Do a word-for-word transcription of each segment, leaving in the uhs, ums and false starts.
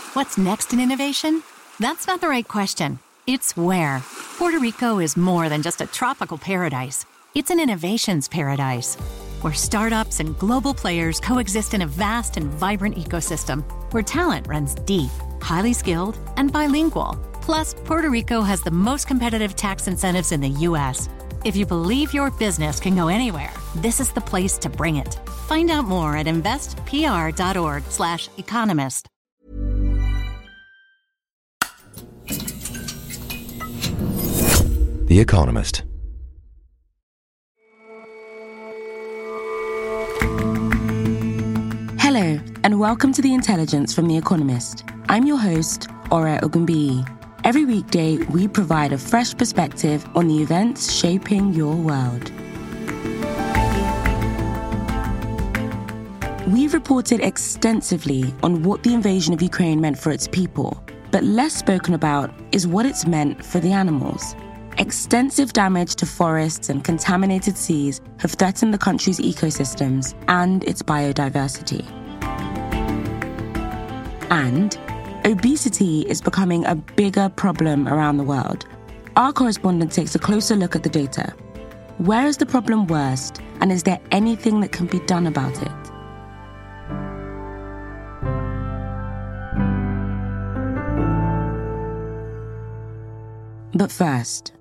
What's next in innovation? That's not the right question. It's where. Puerto Rico is more than just a tropical paradise. It's an innovations paradise, where startups and global players coexist in a vast and vibrant ecosystem, where talent runs deep, highly skilled, and bilingual. Plus, Puerto Rico has the most competitive tax incentives in the U S. If you believe your business can go anywhere, this is the place to bring it. Find out more at investpr.org slash economist. The Economist. Hello, and welcome to The Intelligence from The Economist. I'm your host, Ora Ogunbiyi. Every weekday, we provide a fresh perspective on the events shaping your world. We've reported extensively on what the invasion of Ukraine meant for its people, but less spoken about is what it's meant for the animals. Extensive damage to forests and contaminated seas have threatened the country's ecosystems and its biodiversity. And obesity is becoming a bigger problem around the world. Our correspondent takes a closer look at the data. Where is the problem worst, and is there anything that can be done about it? But first,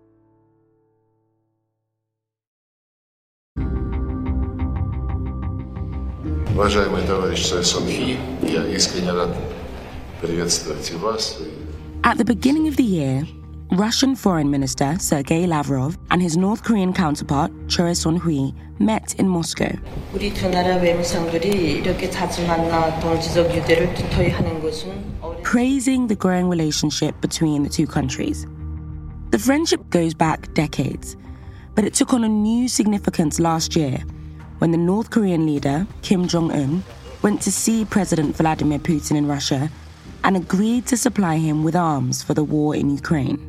Уважаемый товарищ Сайсонхи, я искренне рад приветствовать и вас. At the beginning of the year, Russian Foreign Minister Sergei Lavrov and his North Korean counterpart Choi Son-hui met in Moscow. 우리 두 나라 외무상들이 이렇게 자주 만나 동지적 유대를 두터이 하는 것은 praising the growing relationship between the two countries. The friendship goes back decades, but it took on a new significance last year when the North Korean leader, Kim Jong-un, went to see President Vladimir Putin in Russia and agreed to supply him with arms for the war in Ukraine.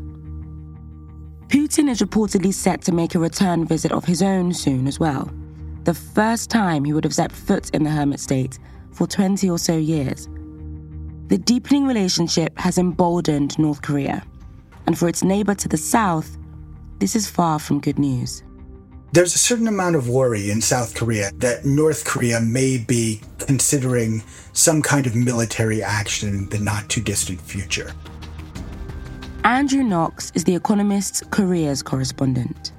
Putin is reportedly set to make a return visit of his own soon as well, the first time he would have set foot in the hermit state for twenty or so years. The deepening relationship has emboldened North Korea, and for its neighbor to the south, this is far from good news. There's a certain amount of worry in South Korea that North Korea may be considering some kind of military action in the not-too-distant future. Andrew Knox is The Economist's Korea's correspondent.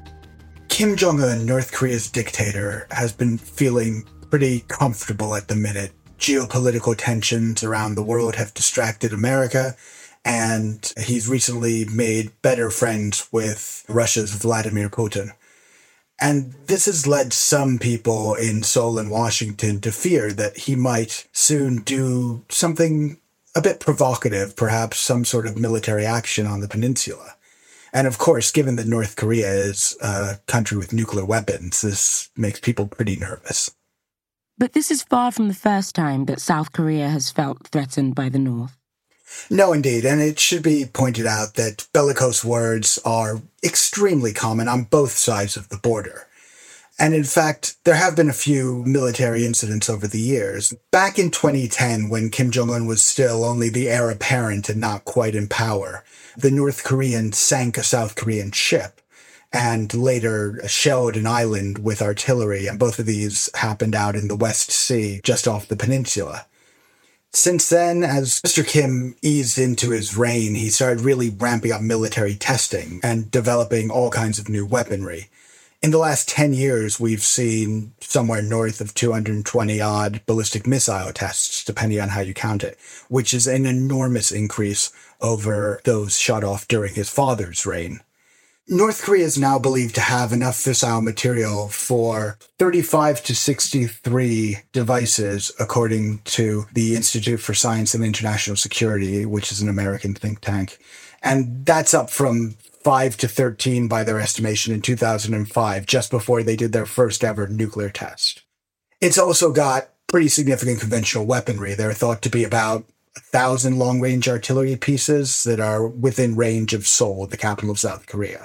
Kim Jong-un, North Korea's dictator, has been feeling pretty comfortable at the minute. Geopolitical tensions around the world have distracted America, and he's recently made better friends with Russia's Vladimir Putin. And this has led some people in Seoul and Washington to fear that he might soon do something a bit provocative, perhaps some sort of military action on the peninsula. And of course, given that North Korea is a country with nuclear weapons, this makes people pretty nervous. But this is far from the first time that South Korea has felt threatened by the North. No, indeed, and it should be pointed out that bellicose words are extremely common on both sides of the border. And in fact, there have been a few military incidents over the years. Back in twenty ten, when Kim Jong-un was still only the heir apparent and not quite in power, the North Koreans sank a South Korean ship and later shelled an island with artillery, and both of these happened out in the West Sea, just off the peninsula. Since then, as Mister Kim eased into his reign, he started really ramping up military testing and developing all kinds of new weaponry. In the last ten years, we've seen somewhere north of two hundred twenty odd ballistic missile tests, depending on how you count it, which is an enormous increase over those shot off during his father's reign. North Korea is now believed to have enough fissile material for thirty-five to sixty-three devices, according to the Institute for Science and International Security, which is an American think tank. And that's up from five to thirteen by their estimation in two thousand five, just before they did their first ever nuclear test. It's also got pretty significant conventional weaponry. They're thought to be about a thousand long-range artillery pieces that are within range of Seoul, the capital of South Korea.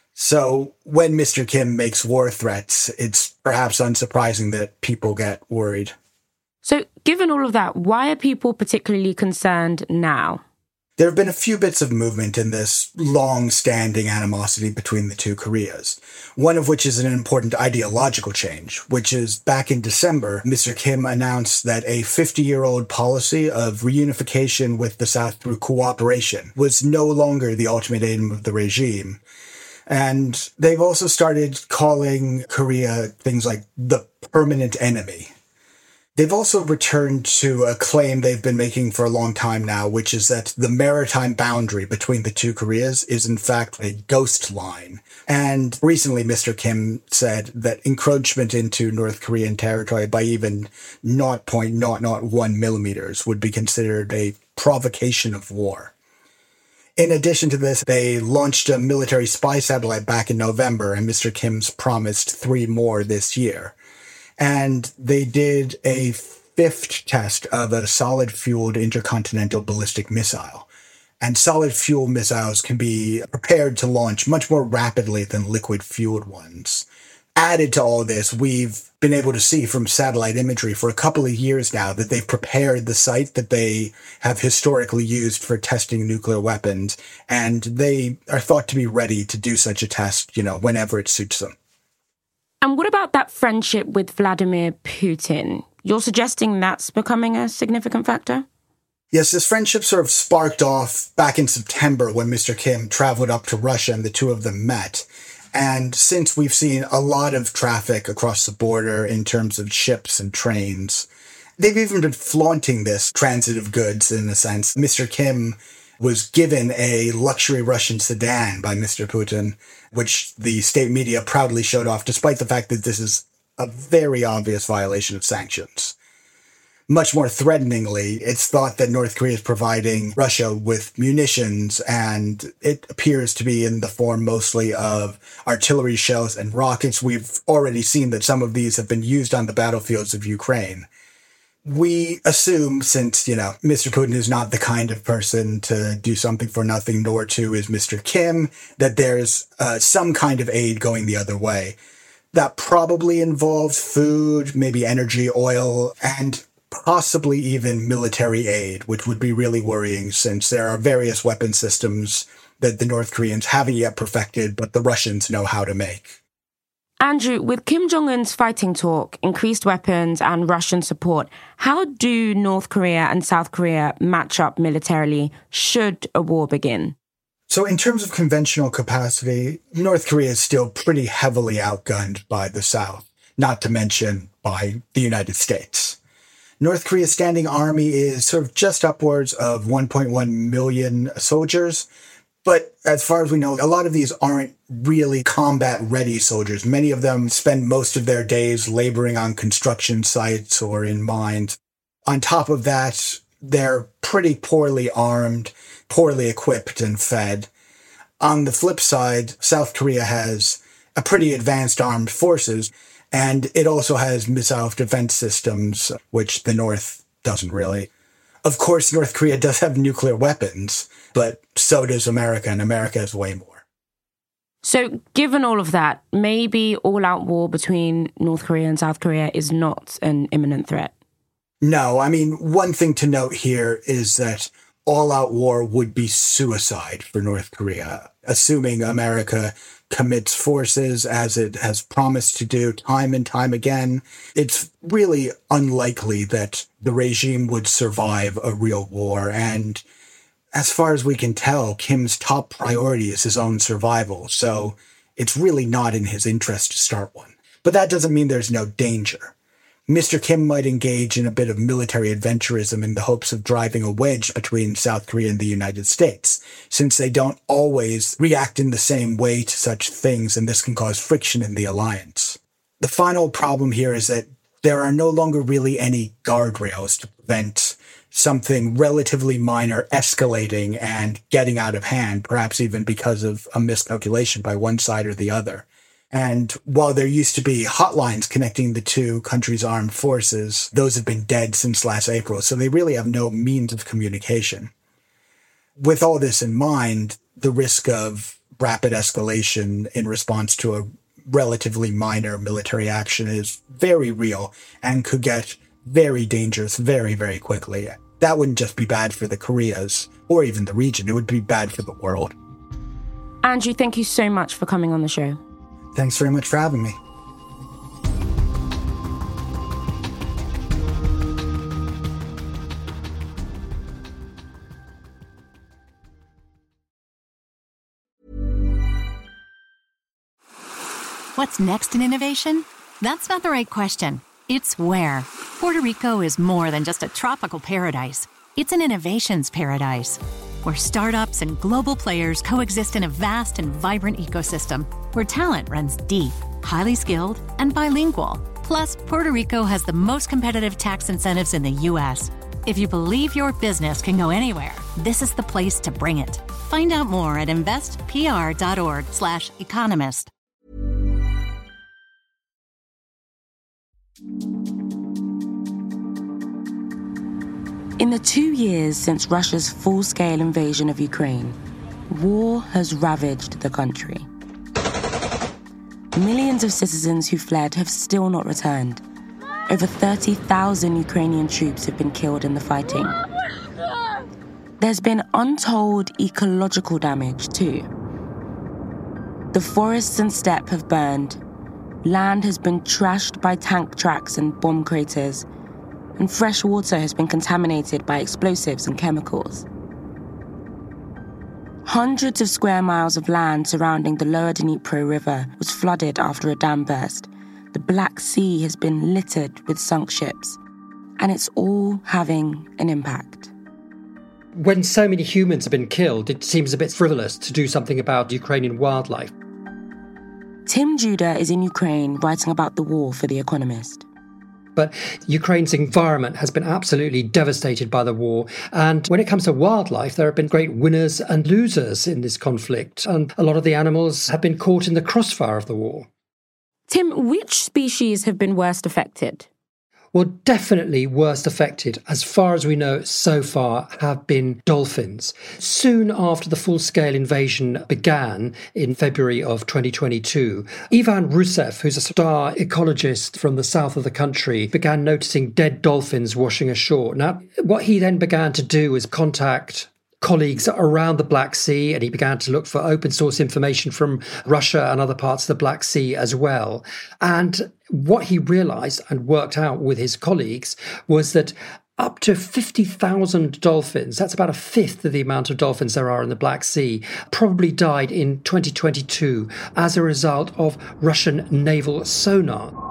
So when Mister Kim makes war threats, it's perhaps unsurprising that people get worried. So given all of that, why are people particularly concerned now? There have been a few bits of movement in this long-standing animosity between the two Koreas, one of which is an important ideological change, which is back in December, Mister Kim announced that a fifty-year-old policy of reunification with the South through cooperation was no longer the ultimate aim of the regime. And they've also started calling Korea things like the permanent enemy. They've also returned to a claim they've been making for a long time now, which is that the maritime boundary between the two Koreas is in fact a ghost line. And recently Mister Kim said that encroachment into North Korean territory by even zero point zero zero one millimeters would be considered a provocation of war. In addition to this, they launched a military spy satellite back in November, and Mister Kim's promised three more this year. And they did a fifth test of a solid-fueled intercontinental ballistic missile. And solid-fuel missiles can be prepared to launch much more rapidly than liquid-fueled ones. Added to all this, we've been able to see from satellite imagery for a couple of years now that they've prepared the site that they have historically used for testing nuclear weapons, and they are thought to be ready to do such a test, you know, whenever it suits them. And what about that friendship with Vladimir Putin? You're suggesting that's becoming a significant factor? Yes, this friendship sort of sparked off back in September when Mister Kim traveled up to Russia and the two of them met. And since we've seen a lot of traffic across the border in terms of ships and trains, they've even been flaunting this transit of goods in a sense. Mister Kim was given a luxury Russian sedan by Mister Putin, which the state media proudly showed off, despite the fact that this is a very obvious violation of sanctions. Much more threateningly, it's thought that North Korea is providing Russia with munitions, and it appears to be in the form mostly of artillery shells and rockets. We've already seen that some of these have been used on the battlefields of Ukraine. We assume, since, you know, Mister Putin is not the kind of person to do something for nothing, nor too is Mister Kim, that there's uh, some kind of aid going the other way. That probably involves food, maybe energy, oil, and possibly even military aid, which would be really worrying since there are various weapon systems that the North Koreans haven't yet perfected, but the Russians know how to make. Andrew, with Kim Jong-un's fighting talk, increased weapons and Russian support, how do North Korea and South Korea match up militarily should a war begin? So in terms of conventional capacity, North Korea is still pretty heavily outgunned by the South, not to mention by the United States. North Korea's standing army is sort of just upwards of one point one million soldiers. But as far as we know, a lot of these aren't really combat-ready soldiers. Many of them spend most of their days laboring on construction sites or in mines. On top of that, they're pretty poorly armed, poorly equipped and fed. On the flip side, South Korea has a pretty advanced armed forces, and it also has missile defense systems, which the North doesn't really. Of course, North Korea does have nuclear weapons, but so does America, and America has way more. So, given all of that, maybe all-out war between North Korea and South Korea is not an imminent threat? No, I mean, one thing to note here is that all-out war would be suicide for North Korea, assuming America commits forces as it has promised to do time and time again. It's really unlikely that the regime would survive a real war. And as far as we can tell, Kim's top priority is his own survival. So it's really not in his interest to start one. But that doesn't mean there's no danger. Mister Kim might engage in a bit of military adventurism in the hopes of driving a wedge between South Korea and the United States, since they don't always react in the same way to such things, and this can cause friction in the alliance. The final problem here is that there are no longer really any guardrails to prevent something relatively minor escalating and getting out of hand, perhaps even because of a miscalculation by one side or the other. And while there used to be hotlines connecting the two countries' armed forces, those have been dead since last April, so they really have no means of communication. With all this in mind, the risk of rapid escalation in response to a relatively minor military action is very real and could get very dangerous very, very quickly. That wouldn't just be bad for the Koreas or even the region. It would be bad for the world. Andrew, thank you so much for coming on the show. Thanks very much for having me. What's next in innovation? That's not the right question. It's where. Puerto Rico is more than just a tropical paradise. It's an innovations paradise, where startups and global players coexist in a vast and vibrant ecosystem, where talent runs deep, highly skilled, and bilingual. Plus, Puerto Rico has the most competitive tax incentives in the U S. If you believe your business can go anywhere, this is the place to bring it. Find out more at investpr.org slash economist. In the two years since Russia's full-scale invasion of Ukraine, war has ravaged the country. Millions of citizens who fled have still not returned. Over thirty thousand Ukrainian troops have been killed in the fighting. There's been untold ecological damage, too. The forests and steppe have burned. Land has been trashed by tank tracks and bomb craters, and fresh water has been contaminated by explosives and chemicals. Hundreds of square miles of land surrounding the lower Dnipro River was flooded after a dam burst. The Black Sea has been littered with sunk ships, and it's all having an impact. When so many humans have been killed, it seems a bit frivolous to do something about Ukrainian wildlife. Tim Judah is in Ukraine writing about the war for The Economist. But Ukraine's environment has been absolutely devastated by the war. And when it comes to wildlife, there have been great winners and losers in this conflict. And a lot of the animals have been caught in the crossfire of the war. Tim, which species have been worst affected? Well, definitely worst affected, as far as we know so far, have been dolphins. Soon after the full-scale invasion began in February of twenty twenty-two, Ivan Rusev, who's a star ecologist from the south of the country, began noticing dead dolphins washing ashore. Now, what he then began to do was contact colleagues around the Black Sea, and he began to look for open source information from Russia and other parts of the Black Sea as well. And what he realized and worked out with his colleagues was that up to fifty thousand dolphins, that's about a fifth of the amount of dolphins there are in the Black Sea, probably died in twenty twenty-two as a result of Russian naval sonar.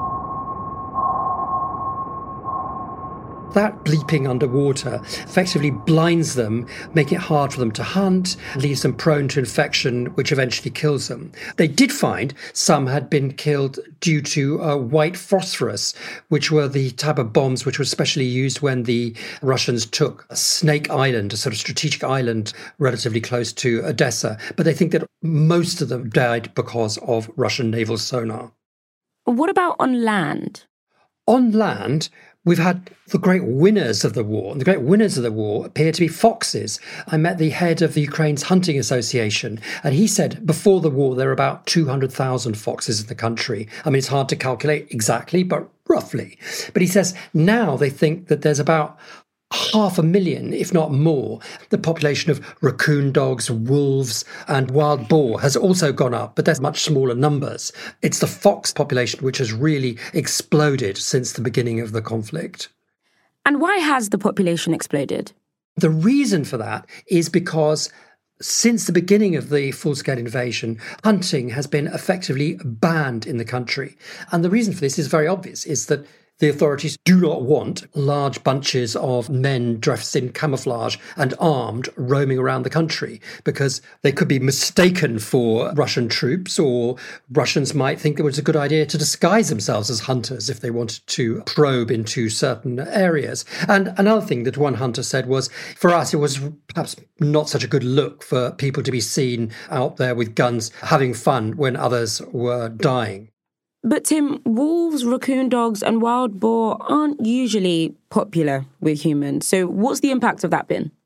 That bleeping underwater effectively blinds them, making it hard for them to hunt, leaves them prone to infection, which eventually kills them. They did find some had been killed due to uh, white phosphorus, which were the type of bombs which were specially used when the Russians took Snake Island, a sort of strategic island relatively close to Odessa. But they think that most of them died because of Russian naval sonar. What about on land? On land, we've had the great winners of the war, and the great winners of the war appear to be foxes. I met the head of the Ukraine's Hunting Association, and he said before the war there were about two hundred thousand foxes in the country. I mean, it's hard to calculate exactly, but roughly. But he says now they think that there's about half a million, if not more. The population of raccoon dogs, wolves and wild boar has also gone up, but there's much smaller numbers. It's the fox population which has really exploded since the beginning of the conflict. And why has the population exploded? The reason for that is because since the beginning of the full-scale invasion, hunting has been effectively banned in the country. And the reason for this is very obvious, is that the authorities do not want large bunches of men dressed in camouflage and armed roaming around the country, because they could be mistaken for Russian troops, or Russians might think it was a good idea to disguise themselves as hunters if they wanted to probe into certain areas. And another thing that one hunter said was, for us, it was perhaps not such a good look for people to be seen out there with guns having fun when others were dying. But Tim, wolves, raccoon dogs and wild boar aren't usually popular with humans. So what's the impact of that been?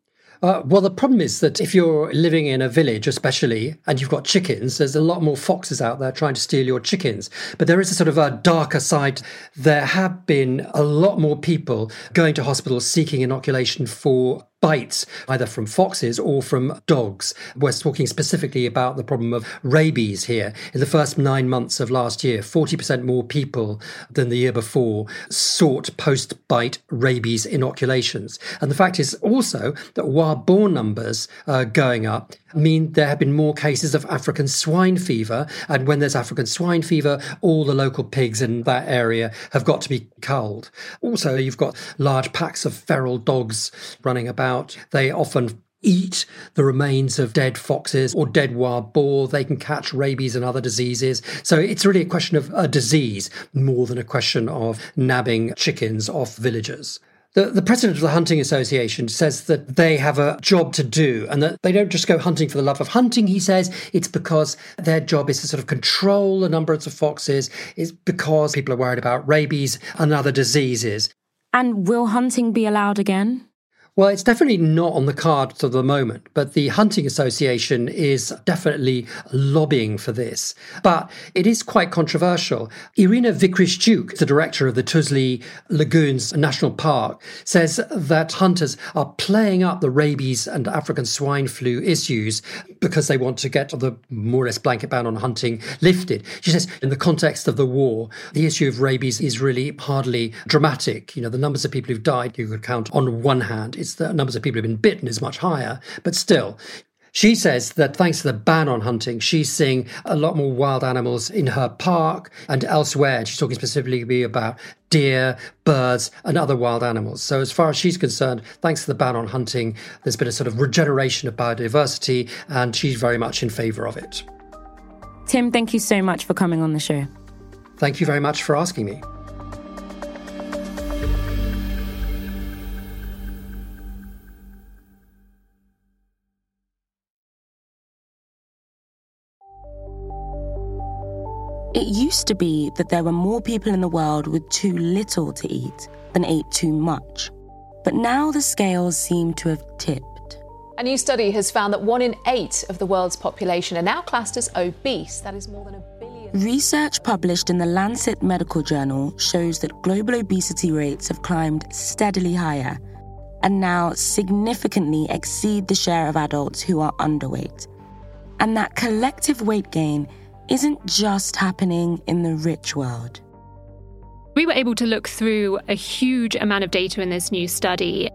Uh, well, the problem is that if you're living in a village, especially, and you've got chickens, there's a lot more foxes out there trying to steal your chickens. But there is a sort of a darker side. There have been a lot more people going to hospitals seeking inoculation for bites, either from foxes or from dogs. We're talking specifically about the problem of rabies here. In the first nine months of last year, forty percent more people than the year before sought post-bite rabies inoculations. And the fact is also that wild-born numbers are going up mean there have been more cases of African swine fever. And when there's African swine fever, all the local pigs in that area have got to be culled. Also, you've got large packs of feral dogs running about. They often eat the remains of dead foxes or dead wild boar. They can catch rabies and other diseases. So it's really a question of a disease more than a question of nabbing chickens off villagers. The, the president of the Hunting Association says that they have a job to do and that they don't just go hunting for the love of hunting. He says it's because their job is to sort of control the numbers of foxes. It's because people are worried about rabies and other diseases. And will hunting be allowed again? Well, it's definitely not on the cards at the moment, but the Hunting Association is definitely lobbying for this. But it is quite controversial. Irina Vikrish-Duke, the director of the Tuzli Lagoons National Park, says that hunters are playing up the rabies and African swine flu issues because they want to get the more or less blanket ban on hunting lifted. She says in the context of the war, the issue of rabies is really hardly dramatic. You know, the numbers of people who've died, you could count on one hand. It's the numbers of people who've been bitten is much higher, but still. She says that thanks to the ban on hunting, she's seeing a lot more wild animals in her park and elsewhere. And she's talking specifically about deer, birds, and other wild animals. So as far as she's concerned, thanks to the ban on hunting, there's been a sort of regeneration of biodiversity, and she's very much in favour of it. Tim, thank you so much for coming on the show. Thank you very much for asking me. It used to be that there were more people in the world with too little to eat than ate too much. But now the scales seem to have tipped. A new study has found that one in eight of the world's population are now classed as obese. That is more than a billion. Research published in the Lancet Medical Journal shows that global obesity rates have climbed steadily higher and now significantly exceed the share of adults who are underweight. And that collective weight gain isn't just happening in the rich world. We were able to look through a huge amount of data in this new study.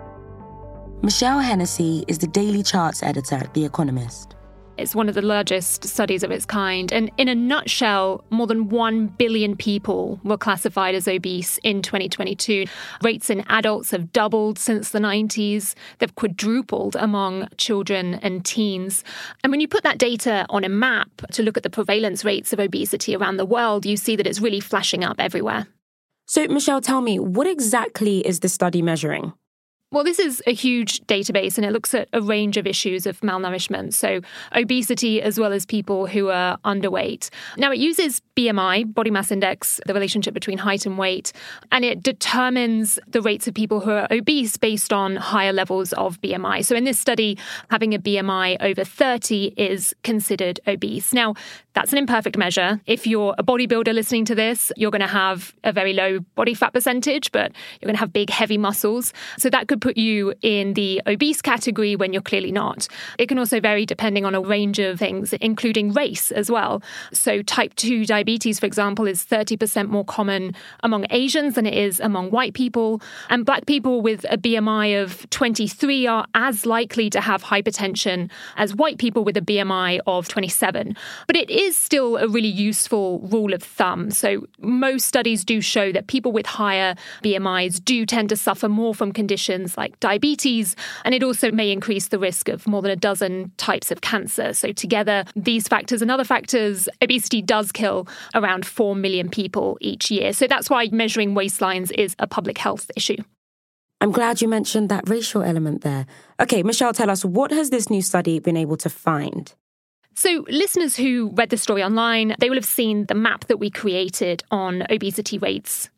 Michelle Hennessy is the daily charts editor at The Economist. It's one of the largest studies of its kind. And in a nutshell, more than one billion people were classified as obese in twenty twenty-two. Rates in adults have doubled since the nineties. They've quadrupled among children and teens. And when you put that data on a map to look at the prevalence rates of obesity around the world, you see that it's really flashing up everywhere. So, Michelle, tell me, what exactly is the study measuring? Well, this is a huge database and it looks at a range of issues of malnourishment, so obesity as well as people who are underweight. Now, it uses B M I, body mass index, the relationship between height and weight, and it determines the rates of people who are obese based on higher levels of B M I. So in this study, having a B M I over thirty is considered obese. Now, that's an imperfect measure. If you're a bodybuilder listening to this, you're going to have a very low body fat percentage, but you're going to have big, heavy muscles. So that could put you in the obese category when you're clearly not. It can also vary depending on a range of things, including race as well. So type two diabetes, for example, is thirty percent more common among Asians than it is among white people. And black people with a B M I of twenty-three are as likely to have hypertension as white people with a B M I of twenty-seven. But it is still a really useful rule of thumb. So most studies do show that people with higher B M Is do tend to suffer more from conditions like diabetes, and it also may increase the risk of more than a dozen types of cancer. So together, these factors and other factors, obesity does kill around four million people each year. So that's why measuring waistlines is a public health issue. I'm glad you mentioned that racial element there. Okay, Michelle, tell us, what has this new study been able to find? So listeners who read the story online, they will have seen the map that we created on obesity rates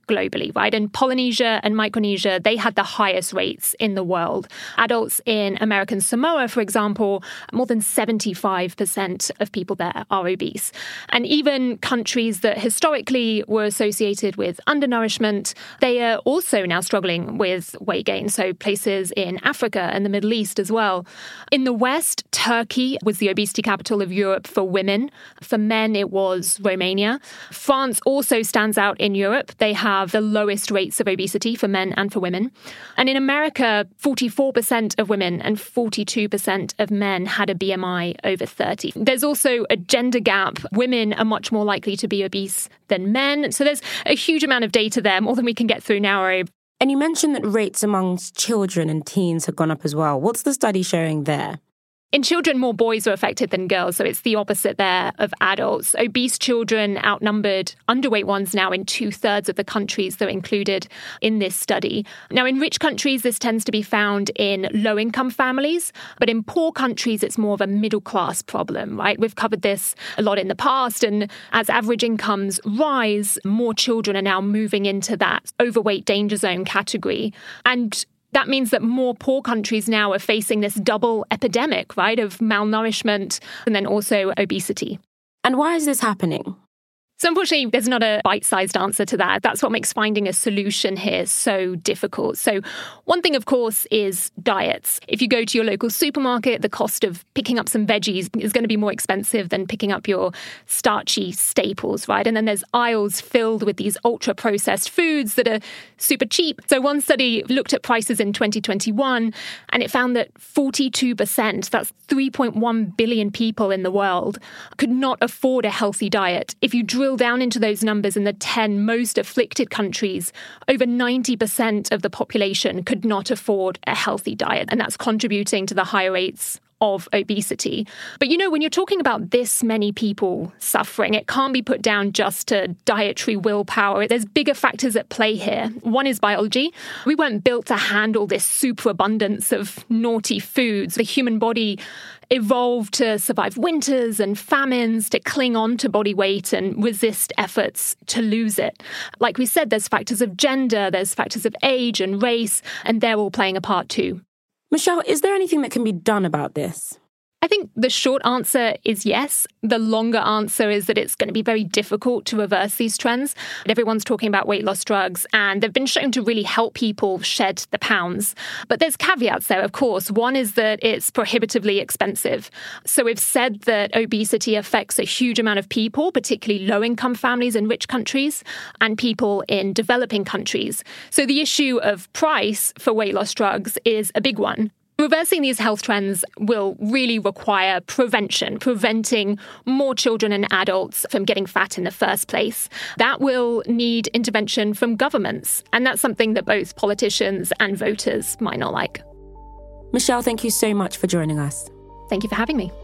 globally, right? And Polynesia and Micronesia, they had the highest rates in the world. Adults in American Samoa, for example, more than seventy-five percent of people there are obese. And even countries that historically were associated with undernourishment, they are also now struggling with weight gain. So places in Africa and the Middle East as well. In the West, Turkey was the obesity capital of Europe for women. For men, it was Romania. France also stands out in Europe. They have the lowest rates of obesity for men and for women. And in America, forty-four percent of women and forty-two percent of men had a B M I over thirty. There's also a gender gap. Women are much more likely to be obese than men. So there's a huge amount of data there, more than we can get through now, Abe. And you mentioned that rates amongst children and teens have gone up as well. What's the study showing there? In children, more boys are affected than girls, so it's the opposite there of adults. Obese children outnumbered underweight ones now in two-thirds of the countries that are included in this study. Now, in rich countries, this tends to be found in low-income families, but in poor countries, it's more of a middle-class problem, right? We've covered this a lot in the past, and as average incomes rise, more children are now moving into that overweight danger zone category. And that means that more poor countries now are facing this double epidemic, right, of malnourishment and then also obesity. And why is this happening? So unfortunately, there's not a bite-sized answer to that. That's what makes finding a solution here so difficult. So one thing, of course, is diets. If you go to your local supermarket, the cost of picking up some veggies is going to be more expensive than picking up your starchy staples, right? And then there's aisles filled with these ultra-processed foods that are super cheap. So one study looked at prices in twenty twenty-one, and it found that forty-two percent, that's three point one billion people in the world, could not afford a healthy diet. If you drill down into those numbers in the ten most afflicted countries, over ninety percent of the population could not afford a healthy diet, and that's contributing to the higher rates of obesity. But, you know, when you're talking about this many people suffering, it can't be put down just to dietary willpower. There's bigger factors at play here. One is biology. We weren't built to handle this superabundance of naughty foods. The human body evolved to survive winters and famines, to cling on to body weight and resist efforts to lose it. Like we said, there's factors of gender, there's factors of age and race, and they're all playing a part too. Michelle, is there anything that can be done about this? I think the short answer is yes. The longer answer is that it's going to be very difficult to reverse these trends. Everyone's talking about weight loss drugs, and they've been shown to really help people shed the pounds. But there's caveats there, of course. One is that it's prohibitively expensive. So we've said that obesity affects a huge amount of people, particularly low-income families in rich countries and people in developing countries. So the issue of price for weight loss drugs is a big one. Reversing these health trends will really require prevention, preventing more children and adults from getting fat in the first place. That will need intervention from governments, and that's something that both politicians and voters might not like. Michelle, thank you so much for joining us. Thank you for having me.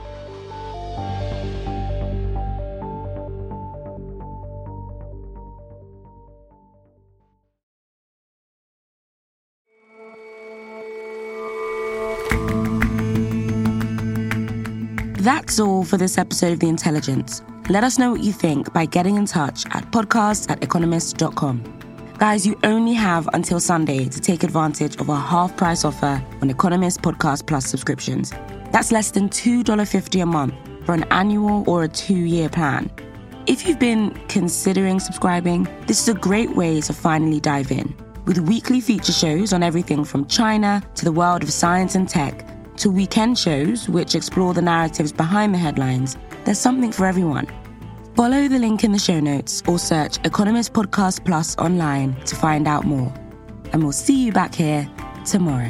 That's all for this episode of The Intelligence. Let us know what you think by getting in touch at podcast at economist dot com. Guys, you only have until Sunday to take advantage of our half-price offer on Economist Podcast Plus subscriptions. That's less than two dollars fifty a month for an annual or a two-year plan. If you've been considering subscribing, this is a great way to finally dive in. With weekly feature shows on everything from China to the world of science and tech, to weekend shows which explore the narratives behind the headlines, there's something for everyone. Follow the link in the show notes or search Economist Podcast Plus online to find out more. And we'll see you back here tomorrow.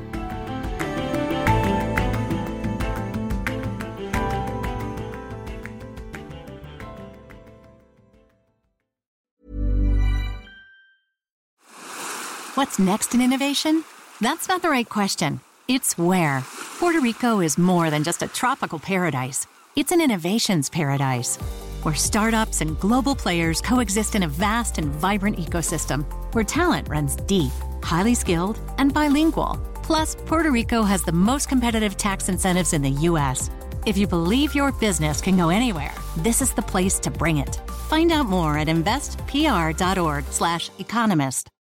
What's next in innovation? That's not the right question. It's where. Puerto Rico is more than just a tropical paradise. It's an innovations paradise, where startups and global players coexist in a vast and vibrant ecosystem, where talent runs deep, highly skilled, and bilingual. Plus, Puerto Rico has the most competitive tax incentives in the U S. If you believe your business can go anywhere, this is the place to bring it. Find out more at investpr.org slash economist.